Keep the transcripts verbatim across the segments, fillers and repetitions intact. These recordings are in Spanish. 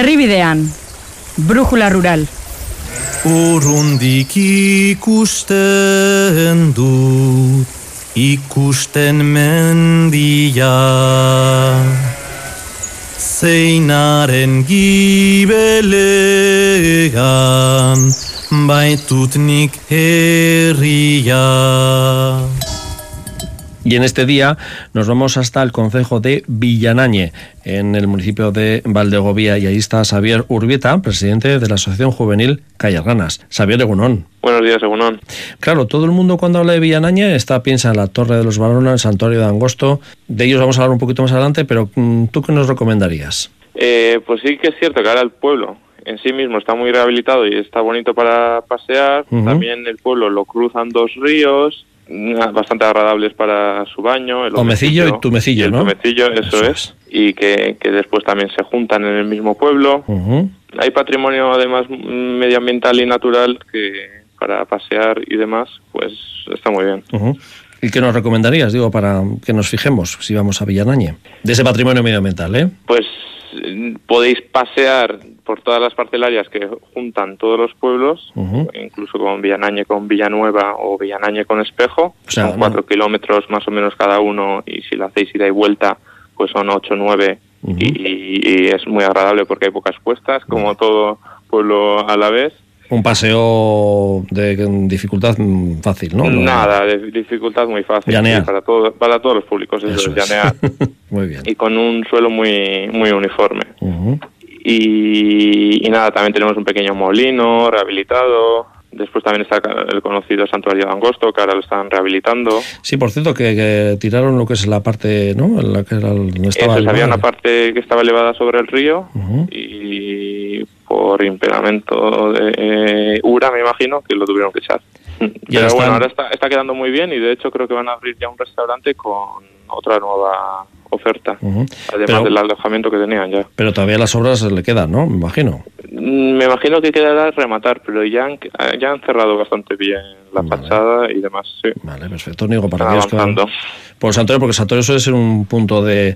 Herribidean, brújula rural. Urrundik ikusten dut, ikusten mendia, zeinaren gibelegan, baitut nik herria. Y en este día nos vamos hasta el concejo de Villanañe, en el municipio de Valdegovía, y ahí está Xavier Urbieta, presidente de la Asociación Juvenil Callarganas. Xavier, egunón. Buenos días, egunón. Claro, todo el mundo cuando habla de Villanañe está, piensa en la Torre de los Baronas, el Santuario de Angosto. De ellos vamos a hablar un poquito más adelante, pero ¿tú qué nos recomendarías? Eh, pues sí que es cierto que ahora el pueblo en sí mismo está muy rehabilitado y está bonito para pasear. Uh-huh. También el pueblo lo cruzan dos ríos bastante agradables para su baño, el Omecillo y Tumecillo, y el ¿no? Tumecillo, eso, eso es, es, y que, que después también se juntan en el mismo pueblo. Uh-huh. Hay patrimonio además medioambiental y natural que para pasear y demás, pues está muy bien. Uh-huh. ¿Y qué nos recomendarías, digo, para que nos fijemos si vamos a Villanañe? De ese patrimonio medioambiental, ¿eh? Pues podéis pasear por todas las parcelarias que juntan todos los pueblos, uh-huh. incluso con Villanañe con Villanueva o Villanañe con Espejo, o sea, son cuatro no. kilómetros más o menos cada uno, y si lo hacéis ida y vuelta, pues son ocho o nueve, uh-huh. y, y es muy agradable porque hay pocas cuestas, como uh-huh. todo pueblo a la vez. Un paseo de dificultad fácil, ¿no? Nada, de dificultad muy fácil. Llanear. Sí, para, todo, para todos los públicos, eso, eso es, llanear. Muy bien. Y con un suelo muy, muy uniforme. Uh-huh. Y, y nada, también tenemos un pequeño molino rehabilitado. Después también está el conocido Santuario de Angosto, que ahora lo están rehabilitando. Sí, por cierto, que, que tiraron lo que es la parte, ¿no? La que era, no estaba Eso, había una parte que estaba elevada sobre el río, uh-huh. y por impedimento de eh, Ura, me imagino, que lo tuvieron que echar. Ya Pero están... bueno, ahora está, está quedando muy bien, y de hecho creo que van a abrir ya un restaurante con otra nueva oferta, uh-huh. además pero, del alojamiento que tenían ya. Pero todavía las obras le quedan, ¿no? Me imagino. Me imagino que quedará rematar, pero ya han, ya han cerrado bastante bien la vale. fachada y demás, sí. Vale, perfecto. Digo, para Están avanzando. Que... Por Santuario, porque Santuario suele ser un punto de...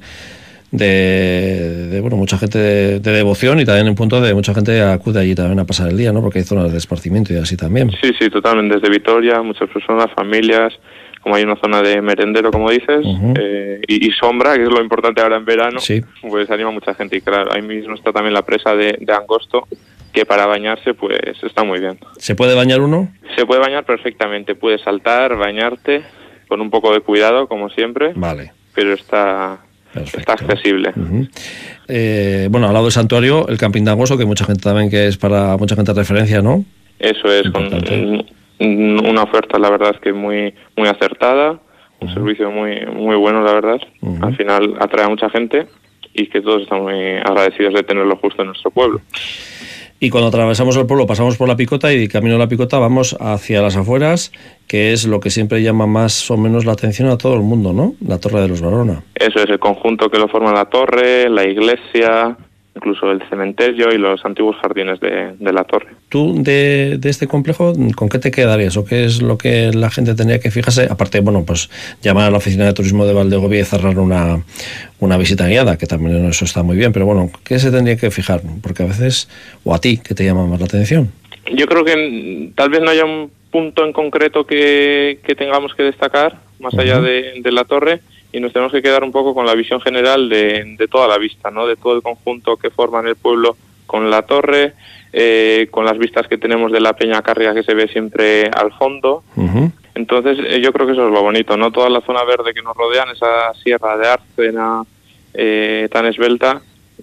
De, de bueno, mucha gente de, de devoción, y también un punto de mucha gente acude allí también a pasar el día, ¿no? Porque hay zonas de esparcimiento y así también. Sí, sí, totalmente. Desde Vitoria, muchas personas, familias, como hay una zona de merendero, como dices, uh-huh. eh, y, y sombra, que es lo importante ahora en verano, sí. pues anima a mucha gente. Y claro, ahí mismo está también la presa de, de Angosto, que para bañarse pues está muy bien. ¿Se puede bañar uno? Se puede bañar perfectamente. Puedes saltar, bañarte, con un poco de cuidado, como siempre. Vale. Pero está... Perfecto. Está accesible. Uh-huh. Eh, bueno, al lado del santuario, el Camping de Angosto, que mucha gente también, que es para mucha gente de referencia, ¿no? Eso es, con una oferta, la verdad es que muy muy acertada, uh-huh. un servicio muy muy bueno, la verdad. Uh-huh. Al final atrae a mucha gente, y que todos estamos muy agradecidos de tenerlo justo en nuestro pueblo. Y cuando atravesamos el pueblo pasamos por la Picota, y camino de la Picota vamos hacia las afueras, que es lo que siempre llama más o menos la atención a todo el mundo, ¿no? La Torre de los Barona. Eso es, el conjunto que lo forma la torre, la iglesia, incluso el cementerio y los antiguos jardines de, de la torre. ¿Tú de, de este complejo con qué te quedarías, o qué es lo que la gente tendría que fijarse? Aparte, bueno, pues llamar a la oficina de turismo de Valdegovía y cerrar una, una visita guiada, que también eso está muy bien, pero bueno, ¿qué se tendría que fijar? Porque a veces, o a ti, ¿qué te llama más la atención? Yo creo que tal vez no haya un punto en concreto que, que tengamos que destacar, más uh-huh. allá de, de la torre, y nos tenemos que quedar un poco con la visión general de, de toda la vista, ¿no? De todo el conjunto que forman el pueblo con la torre, eh, con las vistas que tenemos de la Peña Cárriga, que se ve siempre al fondo. Uh-huh. Entonces eh, yo creo que eso es lo bonito, ¿no? Toda la zona verde que nos rodean, esa sierra de Árcena eh, tan esbelta,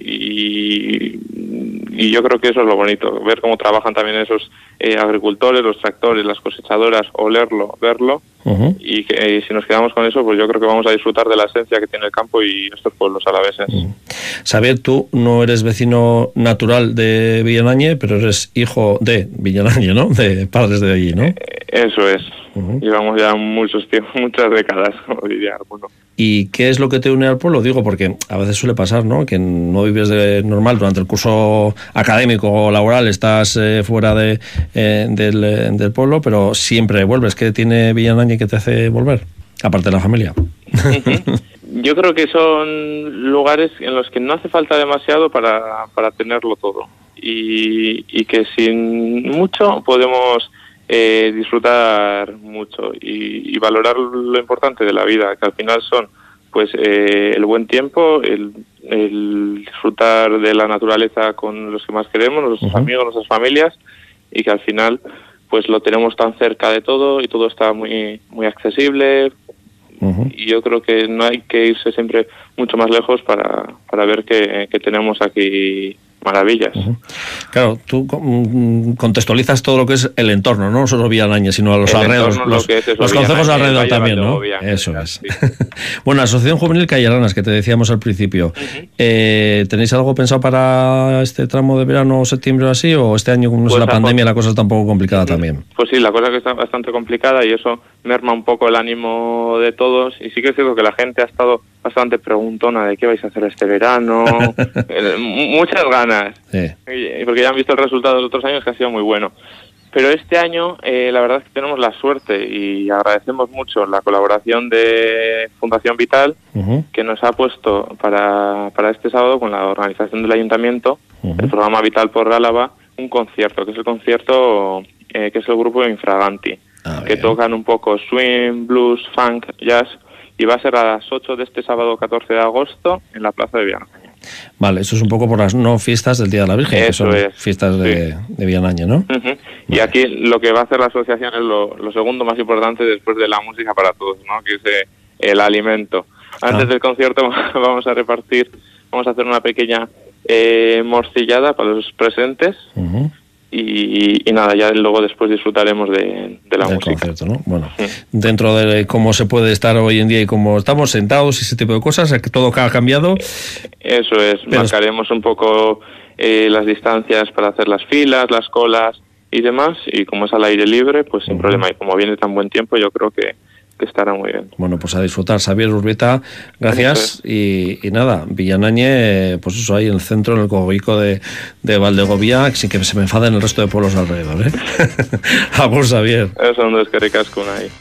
y, y yo creo que eso es lo bonito, ver cómo trabajan también esos eh, agricultores, los tractores, las cosechadoras, olerlo, verlo. Uh-huh. Y que eh, si nos quedamos con eso, pues yo creo que vamos a disfrutar de la esencia que tiene el campo y estos pueblos alaveses. Uh-huh. Xavier, tú no eres vecino natural de Villanañe, pero eres hijo de Villanañe, ¿no? De padres de allí, ¿no? Eh, eso es. Uh-huh. Llevamos ya muchos tiempos, muchas décadas, como diría alguno. ¿Y qué es lo que te une al pueblo? Digo, porque a veces suele pasar, ¿no? Que no vives de normal durante el curso académico o laboral, estás eh, fuera de, eh, del, eh, del pueblo, pero siempre vuelves. ¿Qué tiene Villanañe que te hace volver? Aparte de la familia. Uh-huh. Yo creo que son lugares en los que no hace falta demasiado para, para tenerlo todo y, y que sin mucho podemos eh, disfrutar mucho y, y valorar lo importante de la vida, que al final son pues eh, el buen tiempo, el, el disfrutar de la naturaleza con los que más queremos, nuestros uh-huh. amigos, nuestras familias, y que al final pues lo tenemos tan cerca de todo y todo está muy muy accesible. Uh-huh. Y yo creo que no hay que irse siempre mucho más lejos para, para ver que, que tenemos aquí maravillas. Uh-huh. Claro, tú contextualizas todo lo que es el entorno, no solo Villanáñez, sino a los alrededores, los, es los concejos alrededor también, ¿no? Eso es. Sí. Bueno, Asociación Juvenil Cayalanas, que te decíamos al principio, uh-huh. eh, ¿tenéis algo pensado para este tramo de verano o septiembre o así? ¿O este año, como pues es la pandemia, la cosa está un poco complicada uh-huh. también? Pues sí, la cosa que está bastante complicada y eso merma un poco el ánimo de todos, y sí que es cierto que la gente ha estado bastante preguntona de qué vais a hacer este verano, muchas ganas, sí. porque ya han visto el resultado de los otros años que ha sido muy bueno. Pero este año eh, la verdad es que tenemos la suerte y agradecemos mucho la colaboración de Fundación Vital, uh-huh. que nos ha puesto para, para este sábado con la organización del Ayuntamiento, uh-huh. el programa Vital por Álava, un concierto, que es el concierto eh, que es el grupo Infraganti, ah, que bien. tocan un poco swing, blues, funk, jazz, y va a ser a las ocho de este sábado catorce de agosto en la Plaza de Villanáñez. Vale, eso es un poco por las no fiestas del Día de la Virgen, eso que son es. fiestas de, sí. de Villanáñez, ¿no? Uh-huh. Vale. Y aquí lo que va a hacer la asociación es lo, lo segundo más importante después de la música para todos, ¿no? Que es eh, el alimento. Antes ah. del concierto vamos a repartir, vamos a hacer una pequeña eh, morcillada para los presentes. Uh-huh. Y, y nada, ya luego después disfrutaremos de, de la del música. Concierto, ¿no? Bueno, sí. Dentro de cómo se puede estar hoy en día y cómo estamos sentados y ese tipo de cosas, que todo ha cambiado. Eso es, Pero... marcaremos un poco eh, las distancias para hacer las filas, las colas y demás, y como es al aire libre, pues sin uh-huh. problema, y como viene tan buen tiempo, yo creo que que estará muy bien. Bueno, pues a disfrutar. Xavier Urbieta, gracias. Y, y nada, Villanáñez, pues eso, ahí en el centro, en el cogollico de, de Valdegovía, sin que se me enfaden el resto de pueblos alrededor, ¿eh? Agur, Xavier. Eso no es que ricasco ahí.